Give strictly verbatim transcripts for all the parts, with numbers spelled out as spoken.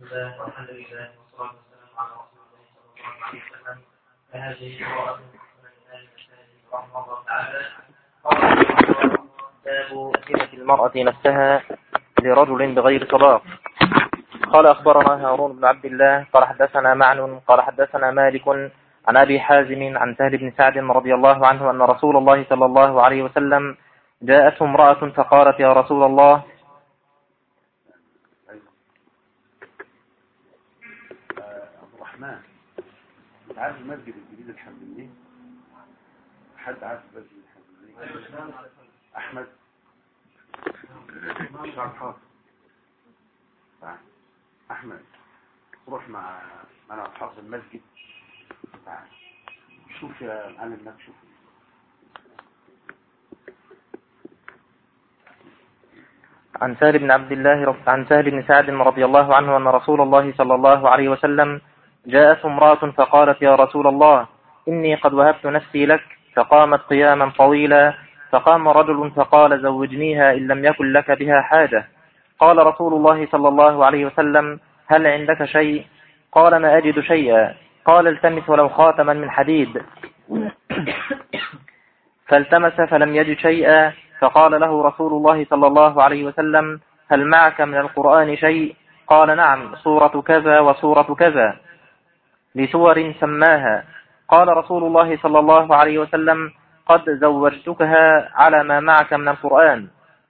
الله والحمد لله والصلاة والسلام على رسول الله صلى الله عليه وسلم. فهذه قراءة من الإمام الشافعي رحمه الله تعالى. باب هبة المرأة نفسها لرجل بغير صداق. قال أخبرنا هارون بن عبد الله قال حدثنا معن قال حدثنا مالك عن أبي حازم عن سهل بن سعد رضي الله عنه أن رسول الله صلى الله عليه وسلم جاءته امرأة فقالت يا رسول الله عبد الرحمن، انت عارف المسجد الجديد الحمدلله؟ حد عارف المسجد الحمدلله؟ احمد مش عارف حاضر. احمد روح مع انا حافظ المسجد. تعال شوف يا معلم انك شوف. عن سهل بن عبد الله عن سهل بن سعد رضي الله عنه أن رسول الله صلى الله عليه وسلم جاءت امرأة فقالت يا رسول الله إني قد وهبت نفسي لك، فقامت قياما طويلا، فقام رجل فقال زوجنيها إن لم يكن لك بها حاجة. قال رسول الله صلى الله عليه وسلم هل عندك شيء؟ قال ما أجد شيئا. قال التمس ولو خاتما من حديد. فالتمس فلم يجد شيئا، فقال له رسول الله صلى الله عليه وسلم هل معك من القرآن شيء؟ قال نعم، سورة كذا وسورة كذا لسور سماها. قال رسول الله صلى الله عليه وسلم قد زوجتكها على ما معك من القرآن.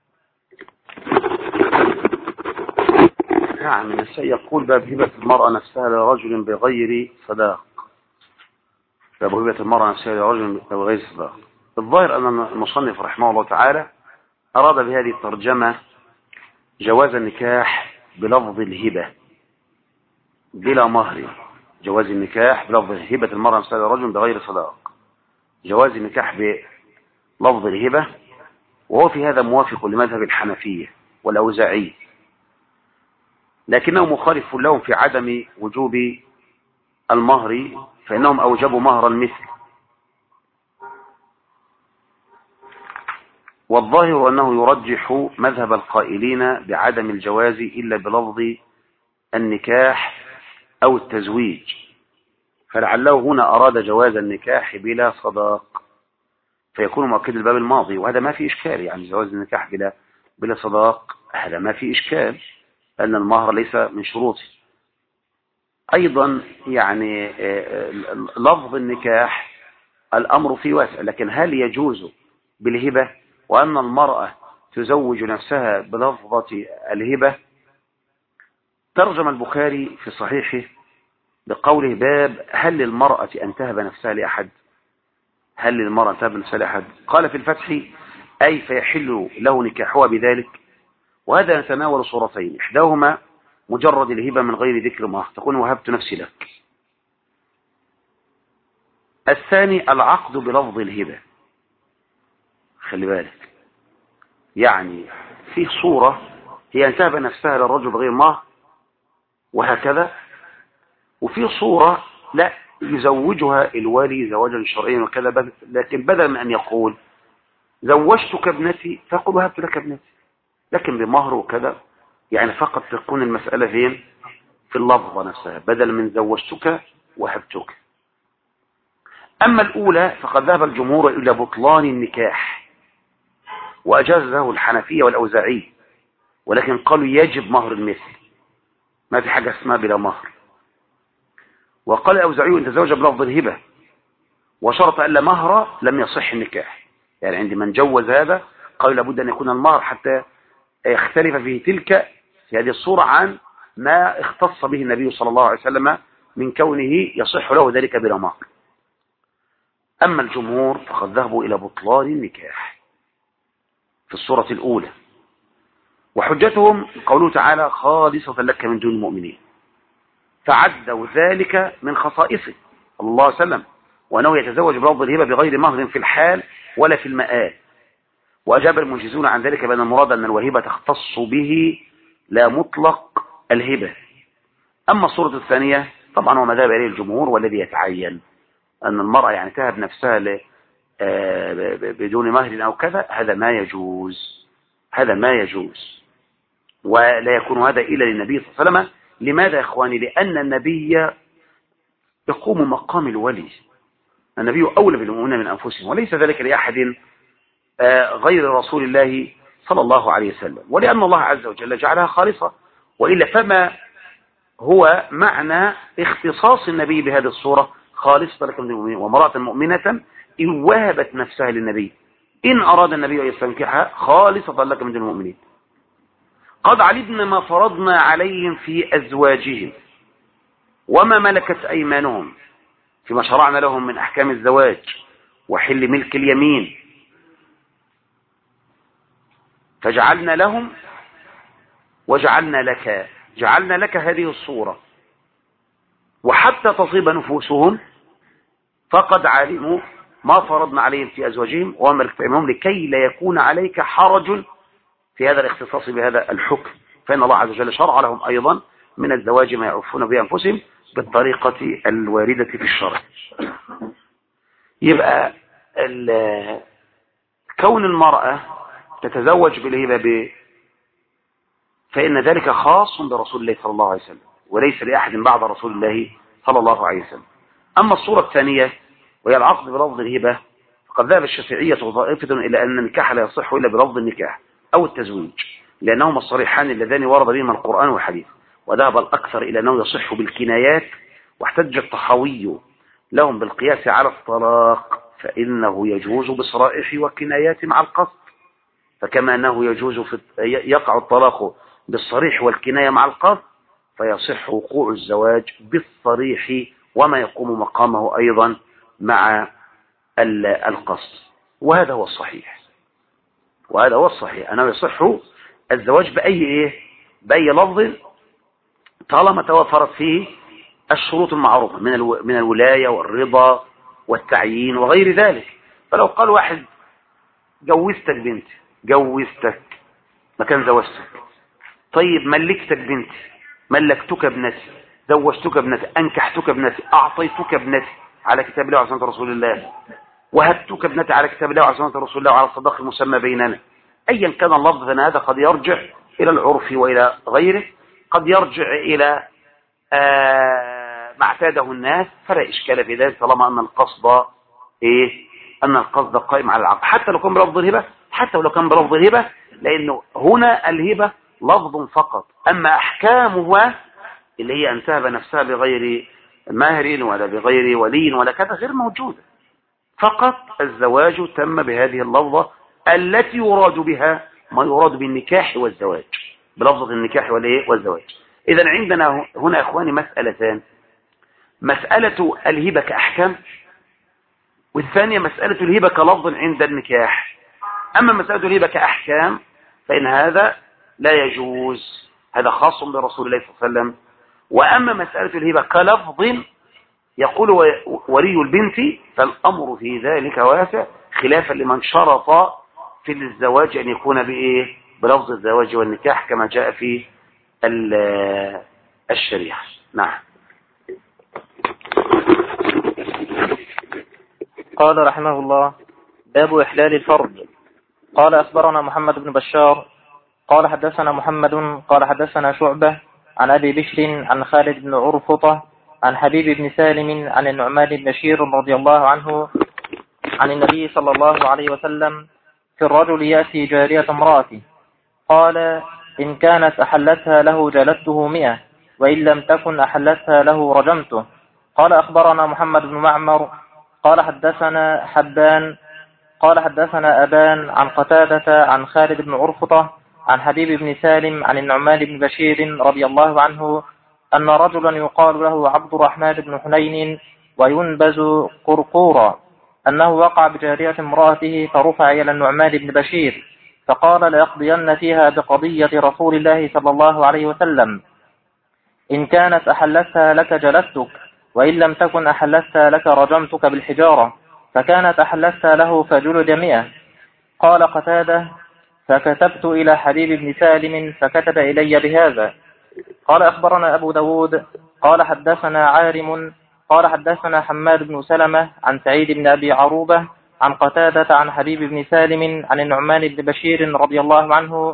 نعم، من الشيء يقول باب هبة المرأة نفسها لرجل بغير صداق. باب هبة المرأة نفسها لرجل بغير صداق. الظاهر أن المصنف رحمه الله تعالى أراد بهذه الترجمة جواز النكاح بلفظ الهبة بلا مهر. جواز النكاح بلفظ هبة المرأة نفسها لرجل بغير صداق، جواز النكاح بلفظ الهبة، وهو في هذا موافق لمذهب الحنفية والأوزاعي، لكنه مخالف لهم في عدم وجوب المهر، فإنهم أوجبوا مهر المثل. والظاهر أنه يرجح مذهب القائلين بعدم الجواز إلا بلفظ النكاح أو التزويج، فلعله هنا أراد جواز النكاح بلا صداق فيكون مؤكد الباب الماضي، وهذا ما في إشكال. يعني جواز النكاح بلا بلا صداق هذا ما في إشكال، أن المهر ليس من شروطه. أيضا يعني لفظ النكاح الأمر فيه واسع، لكن هل يجوز بالهبة وأن المرأة تزوج نفسها بلفظة الهبة؟ ترجم البخاري في صحيحه بقوله باب هل للمرأة أن تهب نفسها لأحد؟ هل للمرأة أن تهب نفسها لأحد؟ قال في الفتح أي فيحل له نكاحها بذلك. وهذا يتناول صورتين، إحداهما مجرد الهبة من غير ذكر مهر، تقول وهبت نفسي لك. الثاني العقد بلفظ الهبة. خلي بالك، يعني في صورة هي أن تهب نفسها للرجل بغير مهر وهكذا، وفي صورة لا يزوجها الوالي زواجا شرعيا وكذا، لكن بدل من أن يقول زوجتك ابنتي فقل وهبت لك ابنتي، لكن بمهر وكذا، يعني فقط تكون المسألة فين؟ في اللفظة نفسها، بدل من زوجتك وهبتك. أما الأولى فقد ذهب الجمهور إلى بطلان النكاح وأجاز له الحنفية والأوزاعي، ولكن قالوا يجب مهر المثل، ما في حاجة اسمها بلا مهر. وقال الأوزاعي إن تزوج بلفظ الهبة وشرط ألا مهر لم يصح النكاح. يعني عند من جوز هذا قالوا لابد أن يكون المهر حتى يختلف فيه تلك في هذه الصورة عن ما اختص به النبي صلى الله عليه وسلم من كونه يصح له ذلك بلا مهر. أما الجمهور فقد ذهبوا إلى بطلان النكاح في الصورة الأولى، وحجتهم قوله تعالى خالصة لك من دون المؤمنين، فعدوا ذلك من خصائصه صلى الله عليه وسلم، وأنه يتزوج بلفظ الهبة بغير مهر في الحال ولا في المآل. وأجاب المنجزون عن ذلك بأن المراد أن الوهبة تختص به لا مطلق الهبة. أما الصورة الثانية طبعا هو مذهب عليه الجمهور، والذي يتعين أن المرأة يعني تهب نفسها بدون مهر أو كذا، هذا ما يجوز، هذا ما يجوز، ولا يكون هذا إلا للنبي صلى الله عليه وسلم لماذا يا إخواني؟ لأن النبي يقوم مقام الولي، النبي أولى بالمؤمنين من أنفسهم، وليس ذلك لأحد غير رسول الله صلى الله عليه وسلم، ولأن الله عز وجل جعلها خالصة، وإلا فما هو معنى اختصاص النبي بهذه الصورة خالصة لك من المؤمنين. وامرأة مؤمنة إن وهبت نفسها للنبي إن أراد النبي أن يستنكحها خالصة لك من المؤمنين. قد علمنا ما فرضنا عليهم في أزواجهم وما ملكت أيمانهم فيما شرعنا لهم من أحكام الزواج وحل ملك اليمين، فجعلنا لهم وجعلنا لك، جعلنا لك هذه الصورة، وحتى تصيب نفوسهم فقد علموا ما فرضنا عليهم في أزواجهم وما ملكت أيمانهم لكي لا يكون عليك حرج في هذا الاختصاص بهذا الحكم، فإن الله عز وجل شرع لهم أيضا من الزواج ما يعرفون بأنفسهم بالطريقة الواردة في الشرع. يبقى كون المرأة تتزوج بالهبة فإن ذلك خاص برسول الله صلى الله عليه وسلم وليس لأحد بعد رسول الله صلى الله عليه وسلم. أما الصورة الثانية وهي العقد بلفظ الهبة فقد ذهب الشافعية وطائفة إلى أن النكاح لا يصح إلا بلفظ النكاح أو التزويج لأنهما الصريحان اللذان ورد بهما القرآن والحديث، وذهب الأكثر إلى أنه يصح بالكنايات، واحتج الطحاوي لهم بالقياس على الطلاق فإنه يجوز بصرائح وكنايات مع القصد، فكما أنه يجوز في يقع الطلاق بالصريح والكناية مع القصد فيصح وقوع الزواج بالصريح وما يقوم مقامه أيضا مع القصد، وهذا هو الصحيح وهذا هو الصحيح أنه يصح الزواج بأي إيه بأي لفظ طالما توفرت فيه الشروط المعروفة من من الولاية والرضا والتعيين وغير ذلك. فلو قال واحد جوزتك بنتي، جوزتك مكان زوجتك، طيب ملكتك بنتي، ملكتك ابنتي، زوجتك ابنتي، أنكحتك ابنتي، أعطيتك ابنتي على كتاب الله وعلى سنة رسول الله، وهبتك ابنتي على كتاب الله وعلى سنة رسول الله وعلى الصداق المسمى بيننا، أيا كان اللفظ هذا قد يرجع إلى العرف وإلى غيره، قد يرجع إلى آه ما اعتاده الناس، فلا إشكال في ذلك طالما أن القصد إيه أن القصد قائم على العقد، حتى لو كان بلفظ الهبة، حتى لو كان بلفظ الهبة، لأنه هنا الهبة لفظ فقط، أما أحكامها اللي هي أن تهب نفسها بغير مهر ولا بغير ولي ولا كذا غير موجودة، فقط الزواج تم بهذه اللفظة التي يراد بها ما يراد بالنكاح والزواج، بلفظة النكاح والزواج. إذن عندنا هنا إخواني مسألتان، مسألة الهبة كأحكام، والثانية مسألة الهبة كلفظ عند النكاح. أما مسألة الهبة كأحكام فإن هذا لا يجوز، هذا خاص برسول الله صلى الله عليه وسلم. وأما مسألة الهبة كلفظ يقول ولي البنت فالأمر في ذلك واسع، خلافا لمن شرط في الزواج أن يكون بإيه بلفظ الزواج والنكاح كما جاء في الشريعة. نعم. قال رحمه الله: باب إحلال الفرج. قال أخبرنا محمد بن بشار قال حدثنا محمد قال حدثنا شعبة عن أبي بشر عن خالد بن عرفطة عن حبيب بن سالم عن النعمان بن بشير رضي الله عنه عن النبي صلى الله عليه وسلم في الرجل يأتي جارية امرأته قال: إن كانت أحلتها له جلدته مئة وإن لم تكن أحلتها له رجمته. قال أخبرنا محمد بن معمر قال حدثنا حبان قال حدثنا أبان عن قتادة عن خالد بن عرفطة عن حبيب بن سالم عن النعمان بن بشير رضي الله عنه أن رجلا يقال له عبد الرحمن بن حنين وينبز قرقورا أنه وقع بجارية امرأته فرفع إلى النعمان بن بشير فقال: ليقضين فيها بقضية رسول الله صلى الله عليه وسلم، إن كانت أحلتها لك جلدتك وإن لم تكن أحلتها لك رجمتك بالحجارة، فكانت أحلتها له فجلد مئة. قال قتادة: فكتبت إلى حبيب بن سالم فكتب إلي بهذا. قال أخبرنا أبو داود قال حدثنا عارم قال حدثنا حماد بن سلمة عن سعيد بن أبي عروبة عن قتادة عن حبيب بن سالم عن النعمان بن بشير رضي الله عنه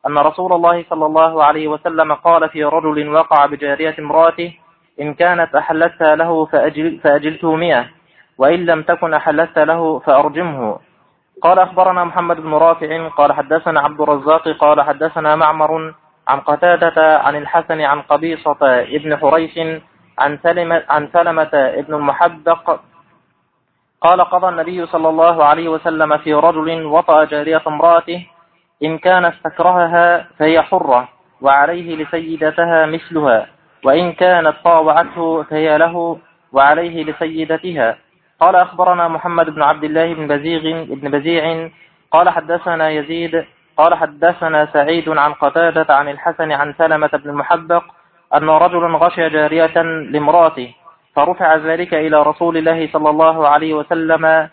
أن رسول الله صلى الله عليه وسلم قال في رجل وقع بجارية امرأته: إن كانت أحلتها له فأجل فأجلته مئة، وإن لم تكن أحلتها له فأرجمه. قال أخبرنا محمد بن رافع قال حدثنا عبد الرزاق قال حدثنا معمر عن قتادة عن الحسن عن قبيصة ابن حريث عن سلمة, عن سلمة ابن المحبق قال قضى النبي صلى الله عليه وسلم في رجل وطأ جارية امرأته: إن كان استكرهها فهي حرة وعليه لسيدتها مثلها، وإن كانت طاوعته فهي له وعليه لسيدتها. قال أخبرنا محمد بن عبد الله بن بزيغ بن بزيع قال حدثنا يزيد قال حدثنا سعيد عن قتادة عن الحسن عن سلمة بن المحبق أن رجلا غشي جارية لامرأته، فرفع ذلك إلى رسول الله صلى الله عليه وسلم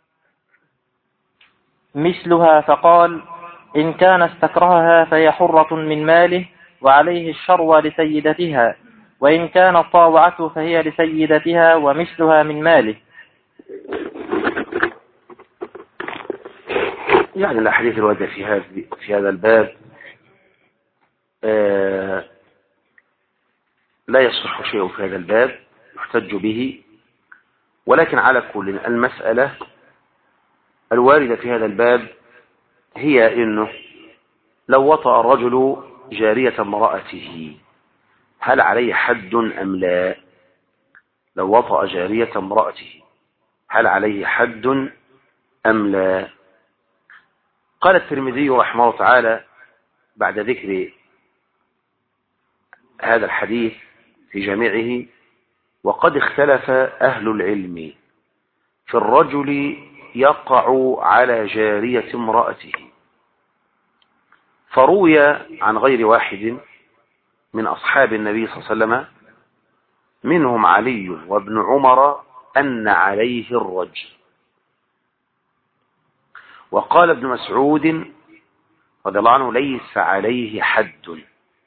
مثلها، فقال: إن كان استكرهها فهي حرة من ماله وعليه الشروى لسيدتها، وإن كانت طاوعته فهي لسيدتها ومثلها من ماله. يعني الأحاديث الواردة في هذا في هذا الباب آه لا يصح شيء في هذا الباب يحتج به، ولكن على كل المسألة الواردة في هذا الباب هي إنه لو وطأ الرجل جارية امرأته هل عليه حد أم لا؟ لو وطأ جارية امرأته هل عليه حد أم لا؟ قال الترمذي رحمه الله تعالى بعد ذكر هذا الحديث في جامعه: وقد اختلف أهل العلم في الرجل يقع على جارية امرأته، فروي عن غير واحد من أصحاب النبي صلى الله عليه وسلم منهم علي وابن عمر أن عليه الرجم. وقال ابن مسعود رضي الله عنه: ليس عليه حد.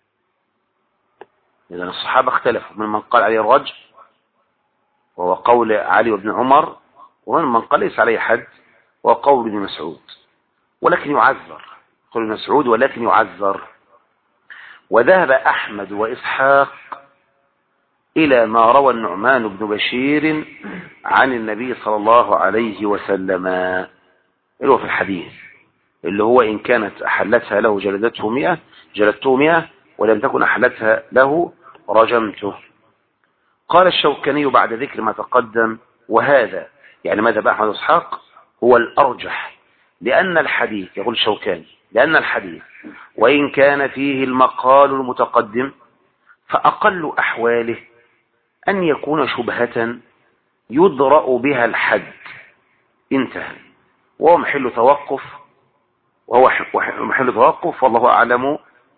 إذن الصحابة اختلفوا، من من قال عليه الرجم وهو قول علي وابن عمر، ومن من قال ليس عليه حد وهو قول ابن مسعود، ولكن يعذر. قول ابن مسعود ولكن يعذر. وذهب أحمد وإسحاق إلى ما روى النعمان بن بشير عن النبي صلى الله عليه وسلم، اللي هو في الحديث اللي هو: إن كانت أحلتها له جلدته مئة جلدته مئة ولم تكن أحلتها له رجمته. قال الشوكاني بعد ذكر ما تقدم: وهذا يعني ماذا بقى أحمد وإسحاق هو الأرجح، لأن الحديث، يقول الشوكاني، لأن الحديث وإن كان فيه المقال المتقدم فأقل أحواله أن يكون شبهة يدرأ بها الحد، انتهى، وهو محل توقف وهو محل توقف والله أعلم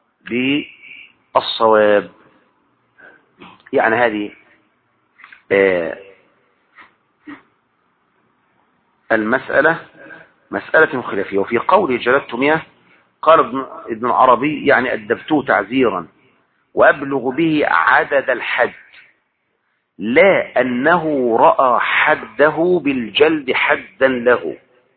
بالصواب. يعني هذه آه المسألة مسألة خلافية. وفي قول جلدت مئة قال ابن, ابن العربي: يعني أدبته تعزيرا وأبلغ به عدد الحد، لا أنه رأى حده بالجلد حدا له.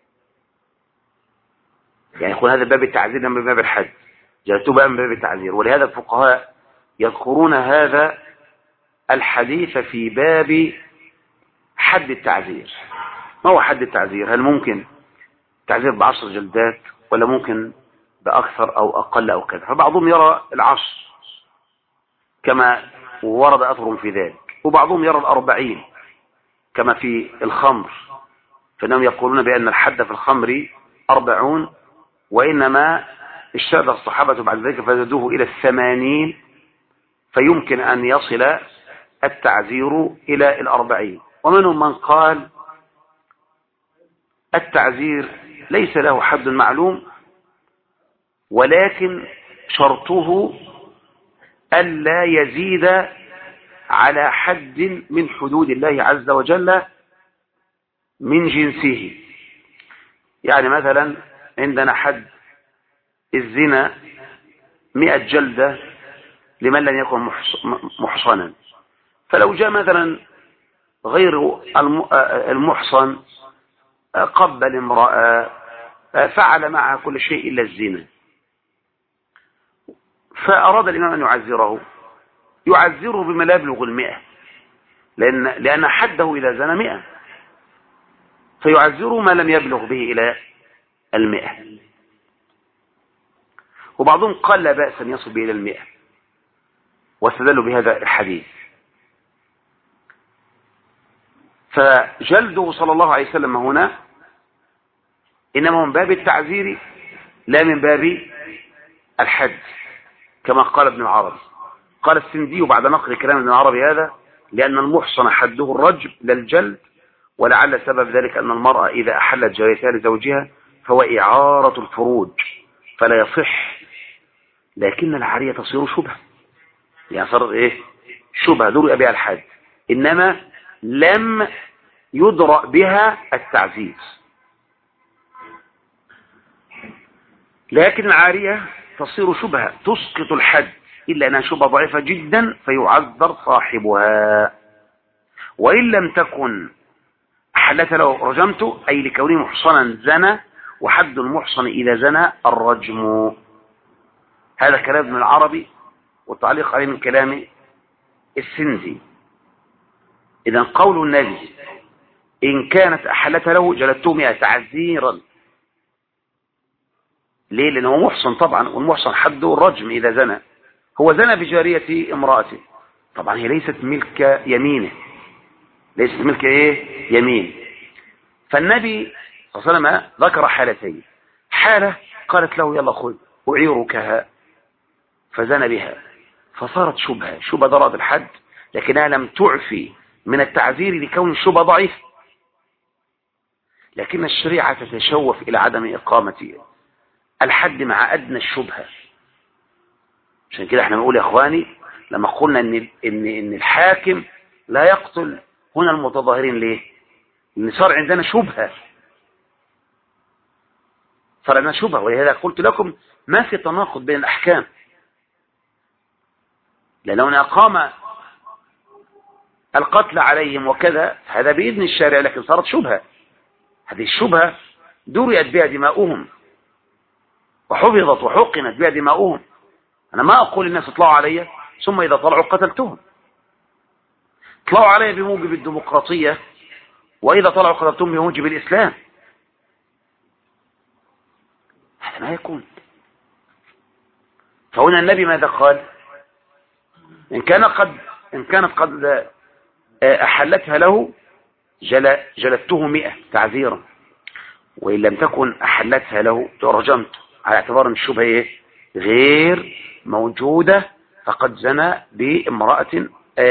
يعني يقول هذا باب التعزير من باب الحد، جلدته بقى من باب التعزير. ولهذا الفقهاء يذكرون هذا الحديث في باب حد التعزير. ما هو حد التعزير؟ هل ممكن تعزير بعشر جلدات ولا ممكن بأكثر أو أقل أو كذا؟ فبعضهم يرى العشر كما ورد أثر في ذلك، وبعضهم يرى الأربعين كما في الخمر، فإنهم يقولون بأن الحد في الخمر أربعون، وإنما اشتد الصحابة بعد ذلك فزادوه إلى الثمانين، فيمكن أن يصل التعزير إلى الأربعين. ومنهم من قال التعزير ليس له حد معلوم، ولكن شرطه ألا يزيد على حد من حدود الله عز وجل من جنسه. يعني مثلا عندنا حد الزنا مئة جلدة لمن لم يكن محصنا، فلو جاء مثلا غير المحصن قبل امرأة فعل معها كل شيء إلا الزنا، فأراد الإمام أن يعزره، يعزره بما لا يبلغ المئة، لأن, لأن حده إذا زنى مئة، فيعزره ما لم يبلغ به إلى المئة. وبعضهم قال لا بأس أن يصل به إلى المئة، واستدلوا بهذا الحديث. فجلده صلى الله عليه وسلم هنا إنما من باب التعزير لا من باب الحد، كما قال ابن العربي. قال السندي بعد نقل كلام ابن العربي هذا: لأن المحصن حده الرجم لا الجلد، ولعل سبب ذلك أن المرأة إذا أحلت جاريتها لزوجها فهو إعارة الفروج فلا يصح، لكن العارية تصير شبهة، يعني صارت إيه؟ شبهة درء بها الحد، إنما لم يدرأ بها التعزيز. لكن العارية تصير شبهة تسقط الحد، إلا أنها شبهة ضعيفة جدا فيعذر صاحبها. وإن لم تكن أحلت له رجمته، أي لكونه محصنا زنى، وحد المحصن إذا زنى الرجم. هذا كلام ابن العربي، والتعليق عليه من كلام السندي. إذا قول النبي إن كانت أحلت له جلدته مئة تعزيرا، ليه؟ لأنه محصن طبعا، والمحصن حده الرجم إذا زنى. هو زنى بجارية امرأته، طبعا هي ليست ملك يمينه، ليست ملك ايه؟ يمين. فالنبي صلى الله عليه وسلم ذكر حالتين: حالة قالت له يلا خذ أعيركها، فزنى بها فصارت شبهة، شبهة ضربت الحد، لكنها لم تعفي من التعزير لكون الشبهة ضعيف. لكن الشريعة تتشوف إلى عدم إقامة الحد مع أدنى الشبهة. عشان كده احنا نقول يا اخواني، لما قلنا ان ان ان الحاكم لا يقتل هنا المتظاهرين، ليه؟ لان صار عندنا شبهة، صار عندنا شبهة. ولهذا قلت لكم ما في تناقض بين الأحكام، لأنه أقام القتل عليهم وكذا هذا بإذن الشارع، لكن صارت شبهة. هذه الشبهة دريت بها دماؤهم وحفظت وحقنت بها دماؤهم. أنا ما أقول الناس اطلعوا علي ثم إذا طلعوا قتلتهم، اطلعوا علي بموجب الديمقراطية، وإذا طلعوا قتلتهم بموجب الإسلام. هذا ما يكون. فهنا النبي ماذا قال؟ إن كان قد إن كانت قد أحلتها له جل جلدته مئة تعذيرا، وإن لم تكن أحلتها له رجمت، على اعتبار أن الشبهة غير موجودة، فقد زنى بامرأة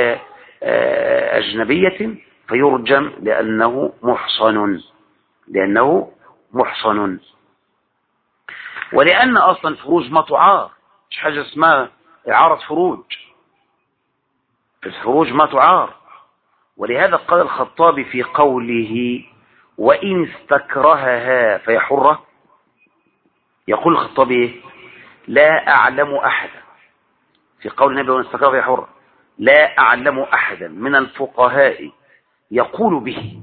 أجنبية فيرجم لأنه محصن، لأنه محصن. ولأن أصلا فروج ما تعار، مش حاجة اسمها إعارة فروج، الفروج ما تعار. ولهذا قال الخطابي في قوله وإن استكرهها فهي حرة، يقول الخطابي لا أعلم أحدا، في قول النبي وإن استكرهها فهي حرة، لا أعلم أحدا من الفقهاء يقول به.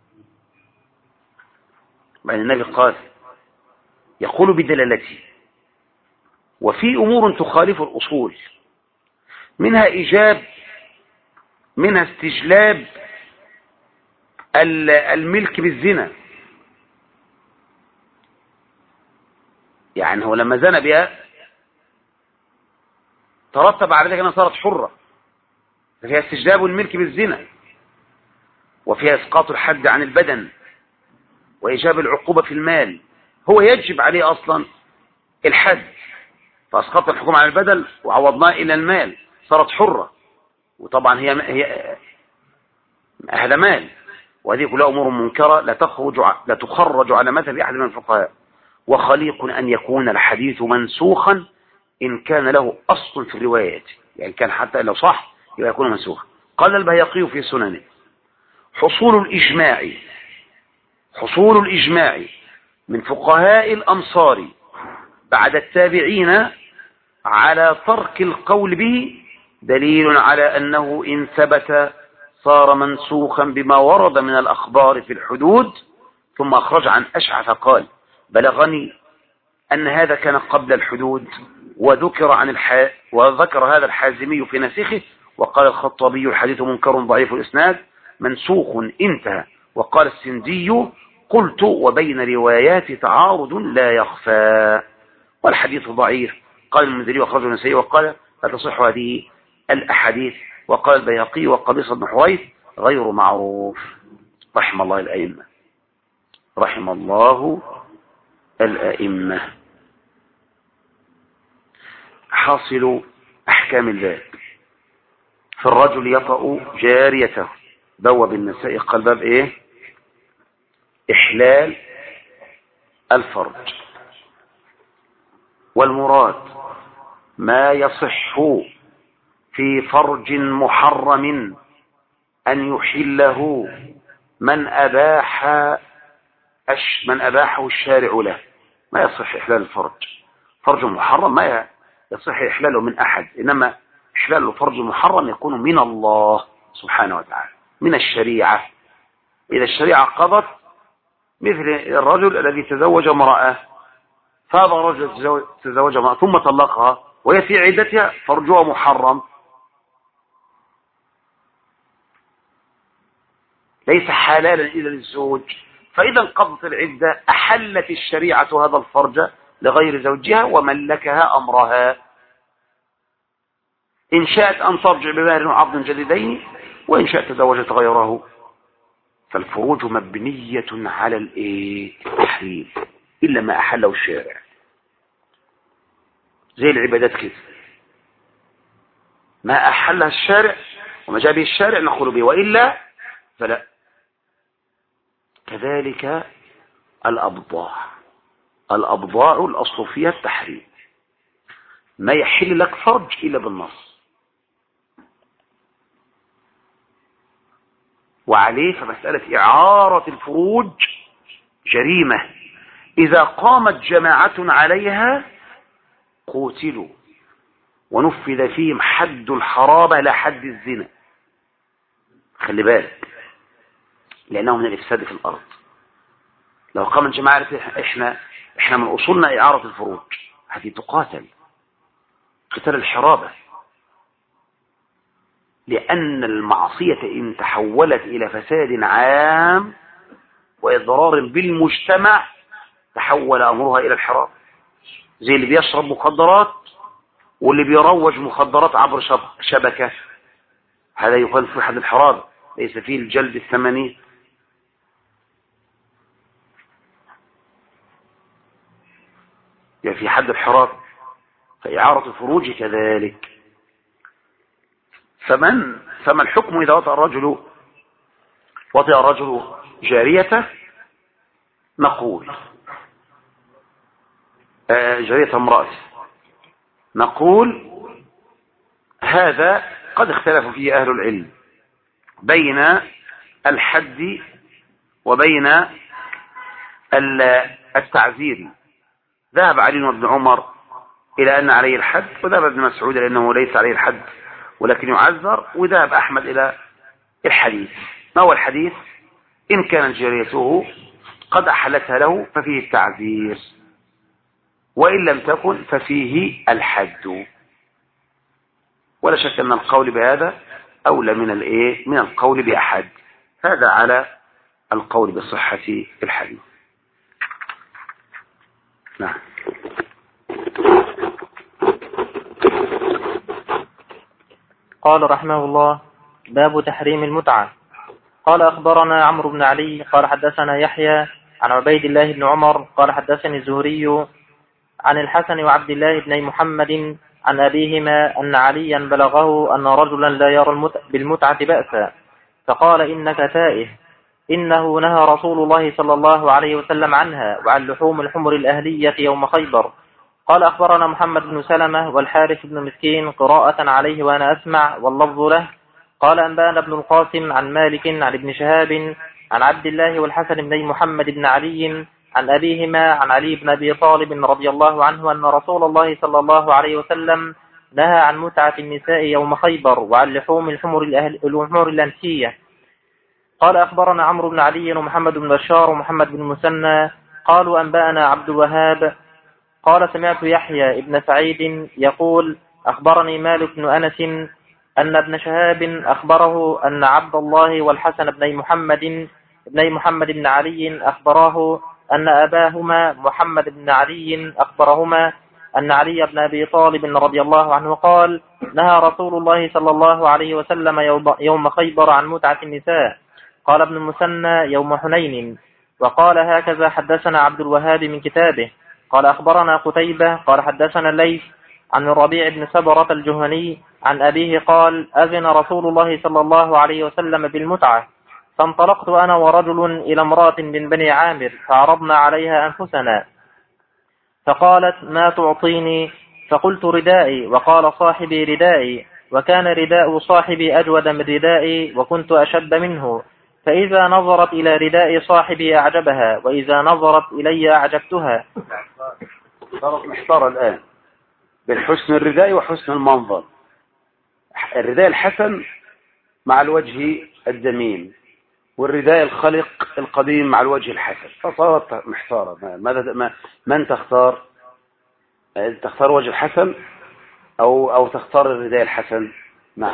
بأن النبي قال يقول بدلالته، وفي أمور تخالف الأصول، منها إيجاب، منها استجلاب الملك بالزنا. يعني هو لما زنى بها ترتب على ذلك أنها صارت حرة، فيها استجلاب الملك بالزنا، وفيها إسقاط الحد عن البدن، وإيجاب العقوبة في المال. هو يجب عليه أصلا الحد، فأسقط الحكم عن البدل وعوضناه إلى المال، صارت حرة. وطبعا هي, هي هذا مال، وهذه كلها أمور منكرة لا تخرج لا تخرج على مذهب أحد من الفقهاء. وخليق أن يكون الحديث منسوخا إن كان له أصل في الروايات، يعني كان حتى لو صح يبقى يكون منسوخا. قال البيهقي في سننه حصول الإجماع حصول الإجماع من فقهاء الأمصار بعد التابعين على ترك القول به دليل على أنه إن ثبت صار منسوخا بما ورد من الأخبار في الحدود. ثم أخرج عن أشعث قال بلغني أن هذا كان قبل الحدود وذكر عن الح... وذكر هذا الحازمي في نسخه. وقال الخطابي الحديث منكر ضعيف الإسناد منسوخ انتهى. وقال السندي قلت وبين روايات تعارض لا يخفى والحديث ضعيف. قال المنذري وأخرجه النسائي وقال لا تصح هذه الأحاديث. وقال البيهقي وقبيصة بن حويث غير معروف. رحم الله الأئمة رحم الله الأئمة. حاصل أحكام الباب في الرجل يطأ جاريته. بوب النسائي قال باب إيه؟ إحلال الفرج. والمراد ما يصح في فرج محرم أن يحله من أباح من أباحه الشارع له. ما يصح إحلال الفرج. فرج محرم ما يصح إحلاله من أحد، إنما إحلال الفرج محرم يكون من الله سبحانه وتعالى، من الشريعة. إذا الشريعة قضت مثل الرجل الذي تزوج امرأة، فهذا الرجل تزوج امرأة ثم طلقها وهي في عدتها، فرجها محرم، ليس حلالا إلى الزوج. فإذا انقضت العدة أحلت الشريعة هذا الفرج لغير زوجها وملكها أمرها. إن شاءت أن ترجع بمهر وعقد جديدين، وإن شاءت تزوجت غيره. فالفروج مبنية على التحريم إلا ما أحله الشارع، زي العبادات كده، ما أحلها الشارع وما جاء به الشارع نقول به، وإلا فلا. كذلك الأبضاع. الأبضاع الأصل فيها التحريم، ما يحل لك فرج إلا بالنص. وعليه فمسألة إعارة الفروج جريمة، إذا قامت جماعة عليها قتلوا ونفذ فيهم حد الحرابة لا حد الزنا. خلي بالك، لأنه من الإفساد في الأرض. لو قامت جماعة إحنا إحنا من أصولنا إعارة الفروج، هذه تقاتل قتال الحرابة، لأن المعصية إن تحولت إلى فساد عام وإضرار بالمجتمع تحول أمرها إلى الحرابة. زي اللي بيشرب مخدرات واللي بيروج مخدرات عبر شبكة، هذا يقال في حد الحرابة، ليس فيه الجلد الثمانين. يعني في حد الحرابة. فإعارة الفروج كذلك. فمن فما الحكم إذا وطأ الرجل وطأ الرجل جاريته؟ نقول آه جارية امرأة، نقول هذا قد اختلف فيه أهل العلم بين الحد وبين التعزير. ذهب علي بن عمر إلى أن عليه الحد، وذهب ابن مسعود إلى أنه ليس عليه الحد ولكن يعذر، وذهب أحمد إلى الحديث. ما هو الحديث؟ إن كانت جاريته قد أحلتها له ففيه التعذير، وإن لم تكن ففيه الحد. ولا شك أن القول بهذا أولى من الإيه من القول بأحد. هذا على القول بصحة الحديث. نعم. قال رحمه الله: باب تحريم المتعة. قال أخبرنا عمرو بن علي قال حدثنا يحيى عن عبيد الله بن عمر قال حدثني الزهري عن الحسن وعبد الله بن محمد عن أبيهما أن عليا بلغه أن رجلا لا يرى بالمتعة بأسا، فقال: إنك تائه، إنه نهى رسول الله صلى الله عليه وسلم عنها وعن لحوم الحمر الأهلية يوم خيبر. قال أخبرنا محمد بن سلمة والحارث بن مسكين قراءة عليه وأنا أسمع واللفظ له. قال أنبانا ابن القاسم عن مالك عن ابن شهاب عن عبد الله والحسن بن محمد بن علي عن أبيهما عن علي بن أبي طالب رضي الله عنه أن رسول الله صلى الله عليه وسلم نهى عن متعة النساء يوم خيبر وعن لحوم الحمر الحمر الأنسية. قال أخبرنا عمرو بن علي ومحمد بن بشار ومحمد بن مسنى قالوا أنبانا عبد الوهاب قال سمعت يحيى ابن سعيد يقول أخبرني مالك بن أنس أن ابن شهاب أخبره أن عبد الله والحسن بن محمد بن محمد بن علي أخبراه أن أباهما محمد بن علي أخبرهما أن علي بن أبي طالب رضي الله عنه قال نهى رسول الله صلى الله عليه وسلم يوم خيبر عن متعة النساء. قال ابن المثنى يوم حنين. وقال هكذا حدثنا عبد الوهاب من كتابه. قال أخبرنا قتيبة قال حدثنا الليث عن الربيع بن سبرة الجهني عن أبيه قال أذن رسول الله صلى الله عليه وسلم بالمتعة، فانطلقت أنا ورجل إلى امرأة من بني عامر فعرضنا عليها أنفسنا، فقالت ما تعطيني؟ فقلت ردائي، وقال صاحبي ردائي، وكان رداء صاحبي أجود من ردائي وكنت أشد منه، فإذا نظرت إلى رداء صاحبي أعجبها وإذا نظرت إلي أعجبتها. صارت محتارة الآن بين حسن الرداء وحسن المنظر. الرداء الحسن مع الوجه الدميم، والرداء الخلق القديم مع الوجه الحسن، فصارت محتارة. ماذا ما من تختار؟ تختار وجه الحسن أو أو تختار الرداء الحسن؟ نعم.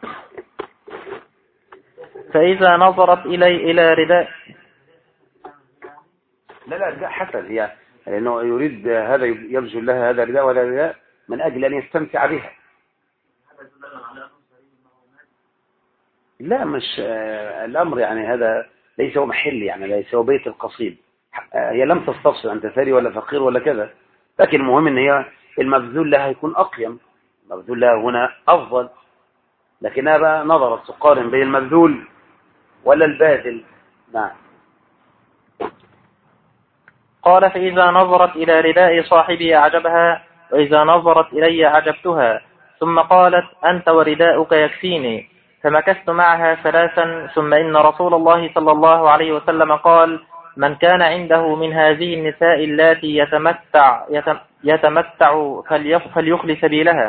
فإذا نظرت إلي إلى رداء لا لا رداء حسن، هي لأنه يريد هذا يبذل لها هذا رداء ولا رداء من أجل أن يستمتع بها. لا مش الأمر يعني هذا ليس هو محل، يعني ليس هو بيت القصيد. هي لم تستفسر أنت ثري ولا فقير ولا كذا، لكن المهم أن هي المبذول لها يكون أقيم، المبذول لها هنا أفضل، لكنها بقى نظرت تقارن بين المبذول ولا الباذل. نعم. قال فإذا نظرت إلى رداء صاحبي أعجبها وإذا نظرت إلي أعجبتها، ثم قالت أنت ورداؤك يكفيني، فمكثت معها ثلاثا، ثم إن رسول الله صلى الله عليه وسلم قال من كان عنده من هذه النساء اللاتي يتمتع, يتمتع فليخل سبيلها.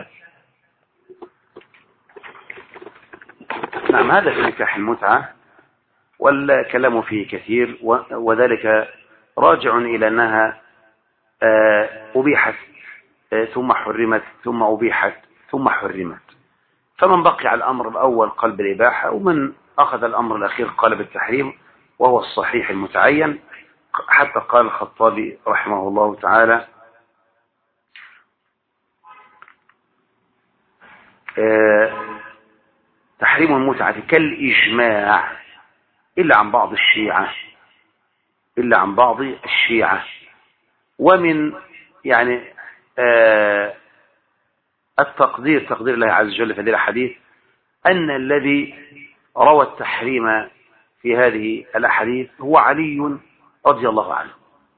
نعم، هذا في نكاح المتعة، والكلام فيه كثير، وذلك راجع إلى أنها أبيحت ثم حرمت ثم أبيحت ثم حرمت، فمن بقي على الأمر الأول قال بالإباحة، ومن أخذ الأمر الأخير قال بالتحريم، وهو الصحيح المتعين. حتى قال الخطابي رحمه الله تعالى تحريم المتعة كالإجماع إلا عن بعض الشيعة إلا عن بعض الشيعة ومن يعني آه التقدير تقدير الله عز وجل في هذه الأحاديث أن الذي روى التحريم في هذه الأحاديث هو علي رضي الله عنه،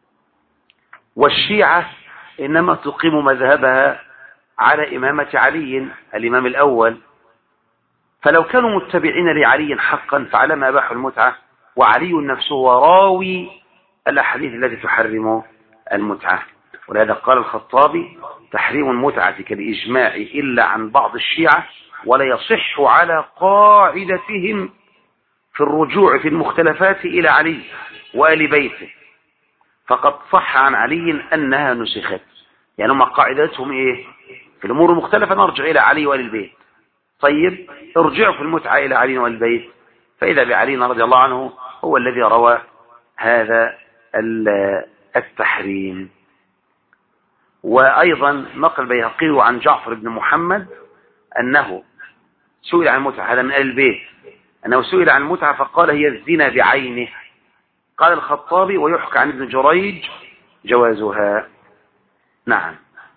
والشيعة إنما تقيم مذهبها على إمامة علي الإمام الأول، فلو كانوا متبعين لعلي حقا فعلى ما أباحوا المتعة، وعلي نفسه راوي الأحاديث التي تحرم المتعة. ولهذا قال الخطابي تحريم المتعة كالإجماع إلا عن بعض الشيعة، ولا يصح على قاعدتهم في الرجوع في المختلفات إلى علي وآل بيته، فقد صح عن علي أنها نسخت. يعني هم قاعدتهم إيه في الأمور المختلفة؟ نرجع إلى علي وآل البيت. طيب ارجعوا في المتعة إلى علي وآل البيت، فإذا بعلي رضي الله عنه هو الذي روى هذا التحريم. وأيضا نقل البيهقي عن جعفر بن محمد أنه سئل عن المتعة، هذا من آل البيت، أنه سئل عن المتعة فقال هي الزنا بعينه. قال الخطابي ويحكى عن ابن جريج جوازها. نعم.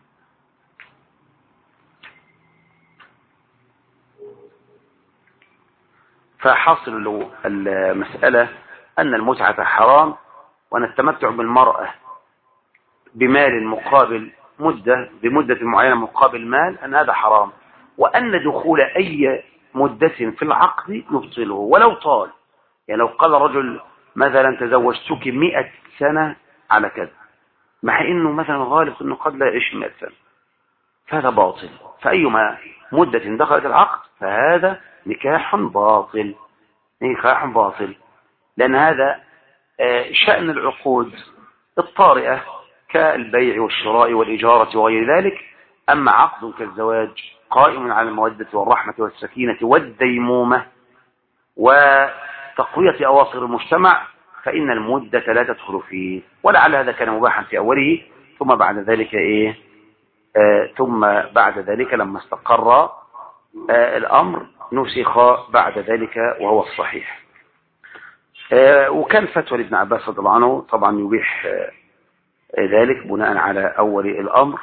فحاصل المسألة أن المتعة حرام، وأن التمتع بالمرأة بمال مقابل مدة بمدة معينة مقابل مال أن هذا حرام، وأن دخول أي مدة في العقد يبطله ولو طال. يعني لو قال رجل مثلا تزوجتك مئة سنة على كذا، مع أنه مثلا غالب أنه قد لا يعيش مئة سنة، فهذا باطل. فأيما مدة دخلت العقد فهذا نكاح باطل، نكاح باطل، لأن هذا شأن العقود الطارئة كالبيع والشراء والإجارة وغير ذلك. أما عقد كالزواج قائم على المودة والرحمة والسكينة والديمومة وتقوية أواصر المجتمع فإن المدة لا تدخل فيه، ولعل هذا كان مباحا في أوله، ثم بعد ذلك إيه آه ثم بعد ذلك لما استقر آه الأمر نسخ بعد ذلك وهو الصحيح. آه وكان فتوى لابن عباس رضي الله عنه طبعا يبيح آه ذلك بناء على أول الأمر.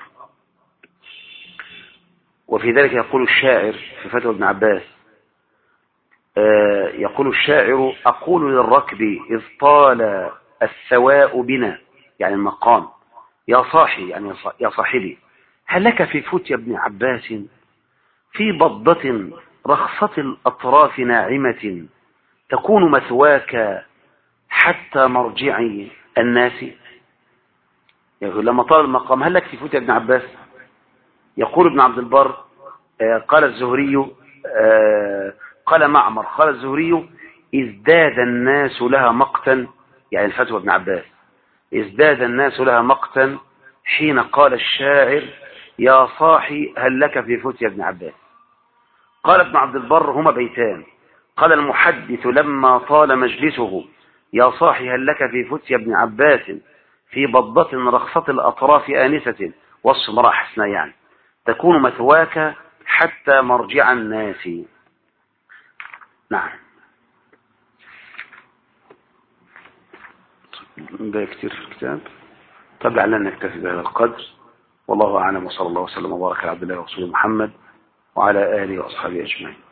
وفي ذلك يقول الشاعر في فتوى ابن عباس آه يقول الشاعر: أقول للركب إذ طال السواء بنا، يعني المقام، يا صاحي يعني يا صاحبي، هل لك في فتيا ابن عباس في بضة رخصة الأطراف ناعمة تكون مثواك حتى مرجع الناس. يقول لما طال المقام هل لك في فتيا ابن عباس؟ يقول ابن عبد البر آه قال الزهري آه قال معمر قال الزهري: ازداد الناس لها مقتا، يعني الفتوى ابن عباس، ازداد الناس لها مقتا حين قال الشاعر: يا صاحي هل لك في فتيا ابن عباس. قال ابن عبد البر: هما بيتان. قال المحدث لما طال مجلسه: يا صاحي هل لك في فتيا ابن عباس في بضة رخصة الأطراف آنسة، وصف امرأة حسنى يعني، تكون مثواك حتى مرجع الناس. نعم. ده كتير في الكتاب. طب لعلنا نكتفي بهذا القدر، والله أعلم، وصلى الله وسلم وبارك على عبد الله ورسوله محمد وعلى آله وأصحابه أجمعين.